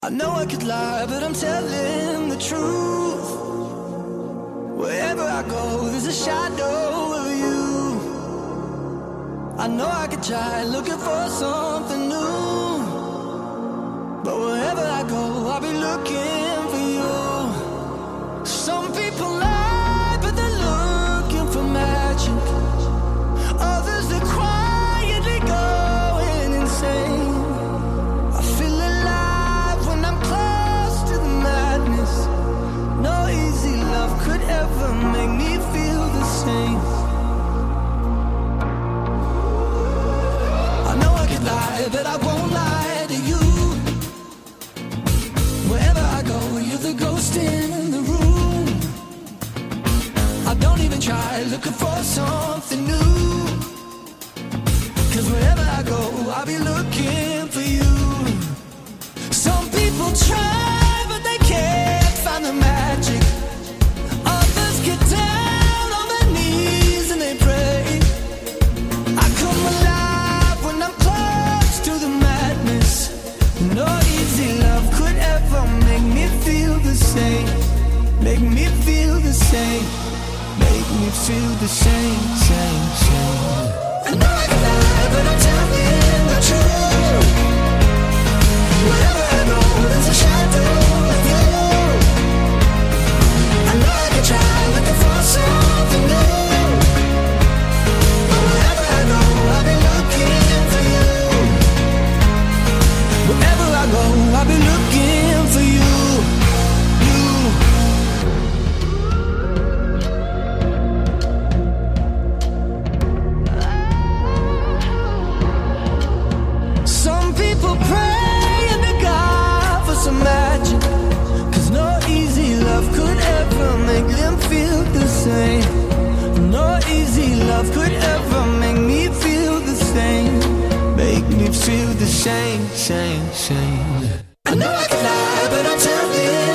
I know I could lie, but I'm telling the truth. Wherever I go, there's a shadow of you. I know I could try looking for something new, but wherever I go, I'll be looking for you. Some people lie, but they're looking for magic. Others, they're quietly going insane. I feel alive when I'm close to the madness. No easy love could ever make me feel the same. I know I could lie, but I won't lie to you. Wherever I go, you're the ghost in the room. I don't even try looking for something new, 'cause wherever I go, I'll be looking for you. Some people try, but they can't find the magic. Others get down on their knees and they pray. I come alive when I'm close to the madness. No easy love could ever make me feel the same. Make me feel the same. Make me feel the same, same, same. I know I can lie, but I'm telling the truth. Wherever I go, there's a shadow of you. I know I can try looking for something new, but wherever I go, I'll be looking for you. Wherever I go, I'll be looking for you. Some people pray and to God for some magic, 'cause no easy love could ever make them feel the same. No easy love could ever make me feel the same. Make me feel the same, same, same. I know I can lie, but I'm telling